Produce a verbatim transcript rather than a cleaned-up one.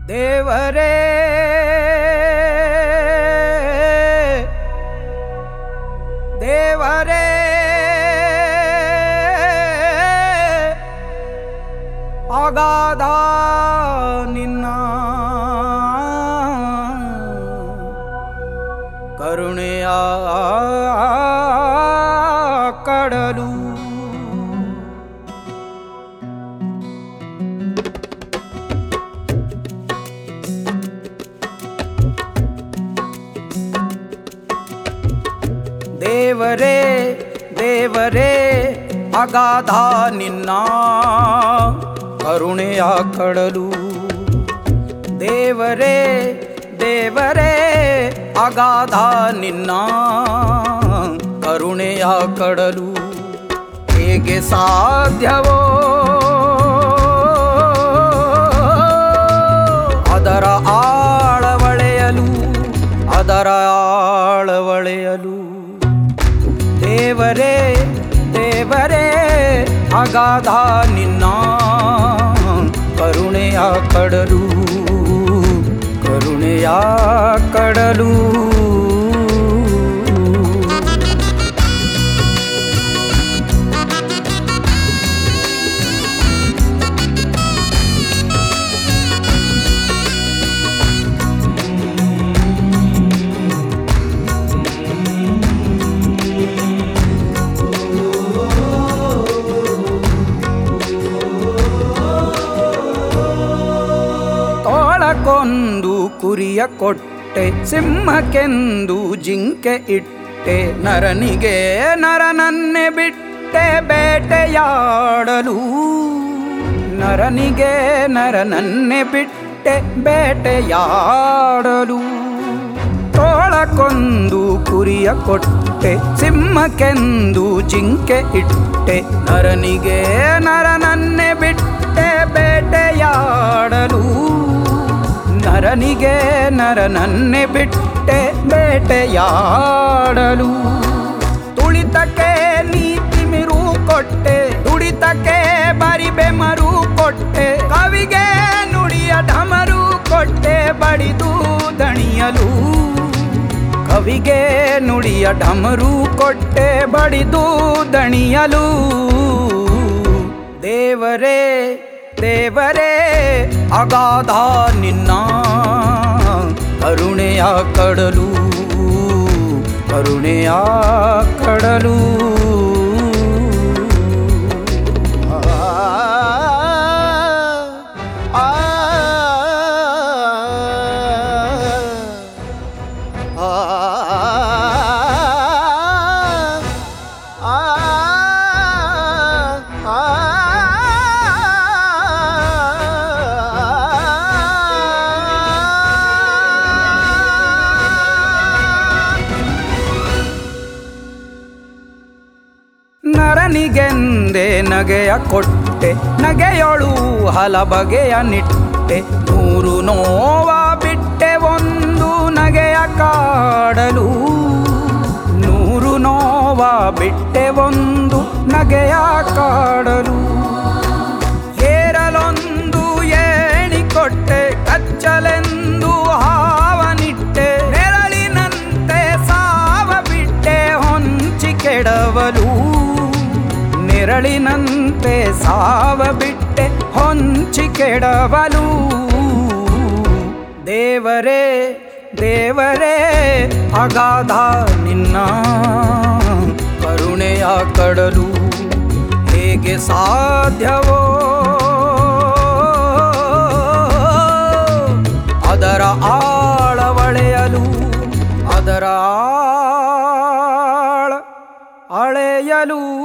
ದೇವರೇ ದೇವರೇ ಅಗಾಧ ನಿನ್ನ ಕರುಣೆಯ ಕಡಲು. ದೇವರೇ ದೇವರೇ ಅಗಾಧ ನಿನ್ನ ಕರುಣೆಯ ಕಡಲು. ದೇವರೇ ದೇವರೇ ಅಗಾಧ ನಿನ್ನ ಕರುಣೆಯ ಕಡಲು. ಹೇಗೆ ಸಾಧ್ಯವೋ ಅದರ ಆಳವಳೆಯಲು ಅದರ ಆಳವಳೆಯಲು. ದೇವರೇ ದೇವರೇ ಅಗಾಧ ನಿನ್ನ ಕರುಣೆಯ ಕಡಲು ಕರುಣೆಯ ಕಡಲು. ಕೊಂದು ಕುರಿಯ ಕೊಟ್ಟೆ, ಸಿಂಹಕ್ಕೆಂದು ಜಿಂಕೆ ಇಟ್ಟೆ, ನರನಿಗೆ ನರನನ್ನೇ ಬಿಟ್ಟೆ ಬೇಟೆಯಾಡಲು. ನರನಿಗೆ ನರನನ್ನೇ ಬಿಟ್ಟೆ ಬೇಟೆಯಾಡಲು. ತೋಳಕ್ಕೊಂದು ಕುರಿಯ ಕೊಟ್ಟೆ, ಸಿಂಹಕ್ಕೆಂದು ಜಿಂಕೆ ಇಟ್ಟೆ, ನರನಿಗೆ ನರನನ್ನೇ ಬಿಟ್ಟೆ ಬೇಟೆಯಾಡಲು. ನರನಿಗೆ ನರನನ್ನೇ ಬಿಟ್ಟೆ ಬೇಟೆಯಾಡಲು. ತುಳಿತಕ್ಕೆ ನೀತಿ ಮಿರು ಕೊಟ್ಟೆ, ತುಳಿತಕ್ಕೆ ಬರಿಬೆ ಮರು ಕೊಟ್ಟೆ, ಕವಿಗೆ ನುಡಿಯ ಢಮರು ಕೊಟ್ಟೆ ಬಡಿದು ದಣಿಯಲು. ಕವಿಗೆ ನುಡಿಯ ಢಮರು ಕೊಟ್ಟೆ ಬಡಿದು ದಣಿಯಲು. ದೇವರೇ ದೇವರೇ ಅಗಾಧ ನಿನ್ನ ಕರುಣೆಯ ಕಡಲು ಕರುಣೆಯ ಕಡಲು. ಆ ನರನಿಗೆಂದೇ ನಗೆಯ ಕೊಟ್ಟೆ, ನಗೆಯೊಳು ಹಲ ಬಗೆಯ ನಿಟ್ಟೆ, ನೂರು ನೋವ ಬಿಟ್ಟೆ ಒಂದು ನಗೆಯ ಕಾಡಲು. ನೂರು ನೋವ ಬಿಟ್ಟೆ ಒಂದು ನಗೆಯ ಕಾಡಲು. ಏರಲೊಂದು ಏಣಿ ಕೊಟ್ಟೆ, ಕಚ್ಚಲೆಂದು ಹಾವನಿಟ್ಟೆ, ನೆರಳಿನಂತೆ ಸಾವ ಬಿಟ್ಟೆ ಹೊಂಚಿ ಕೆಡವಲು. ನೆರಳಿನಂತೆ ಸಾವ ಬಿಟ್ಟೆ ಹೊಂಚಿ ಕೆಡವಲು. ದೇವರೇ ದೇವರೇ ಅಗಾಧ ನಿನ್ನ ಕರುಣೆಯ ಕಡಲು. ಹೇಗೆ ಸಾಧ್ಯವೋ ಅದರ ಆಳವಳೆಯಲು ಅದರ ಆಳ ಅಳೆಯಲು.